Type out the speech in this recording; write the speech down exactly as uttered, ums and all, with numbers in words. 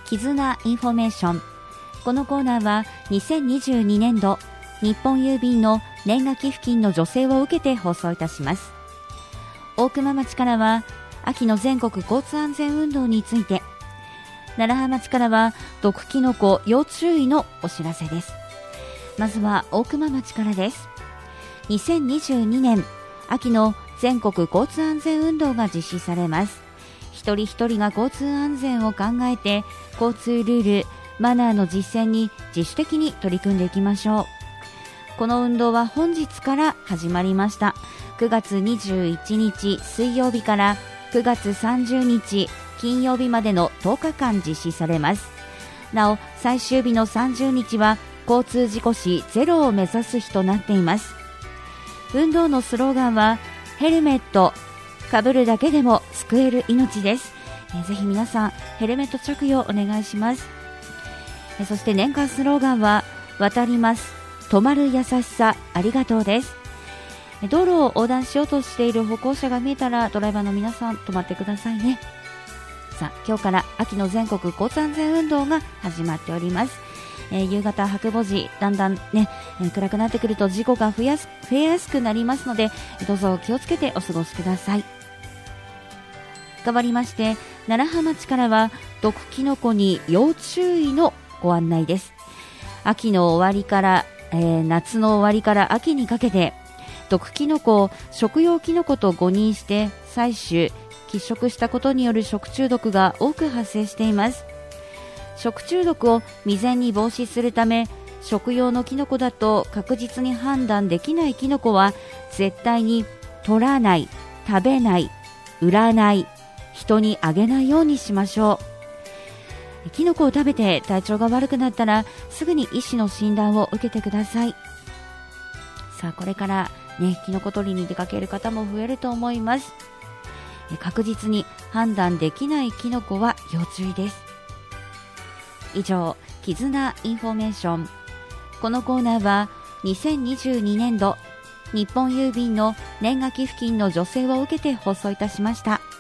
絆インフォメーション。このコーナーはにせんにじゅうにねんど日本郵便の年賀寄付金の助成を受けて放送いたします。大熊町からは秋の全国交通安全運動について、楢葉町からは毒キノコ要注意のお知らせです。まずは大熊町からです。にせんにじゅうにねん秋の全国交通安全運動が実施されます。一人一人が交通安全を考えて交通ルール、マナーの実践に自主的に取り組んでいきましょう。この運動は本日から始まりました。くがつにじゅういちにち水曜日からくがつさんじゅうにち金曜日までのとおかかん実施されます。なお最終日のさんじゅうにちは交通事故死ゼロを目指す日となっています。運動のスローガンはヘルメットかぶるだけでも救える命です。えぜひ皆さんヘルメット着用お願いします。えそして年間スローガンは渡ります止まる優しさありがとうです。道路を横断しようとしている歩行者が見えたらドライバーの皆さん止まってくださいね。さあ今日から秋の全国交通安全運動が始まっております。えー、夕方白母時だんだんね、えー、暗くなってくると事故が増えやす、増えやすくなりますので、どうぞ気をつけてお過ごしください。変わりまして楢葉町からは毒キノコに要注意のご案内です。秋の終わりから、えー、夏の終わりから秋にかけて毒キノコを食用キノコと誤認して採取喫食したことによる食中毒が多く発生しています。食中毒を未然に防止するため、食用のキノコだと確実に判断できないキノコは絶対に取らない、食べない、売らない、人にあげないようにしましょう。キノコを食べて体調が悪くなったらすぐに医師の診断を受けてください。さあこれからね、キノコ取りに出かける方も増えると思います。確実に判断できないキノコは要注意です。以上、絆インフォメーション。このコーナーはにせんにじゅうにねんど日本郵便の年賀寄付金の助成を受けて放送いたしました。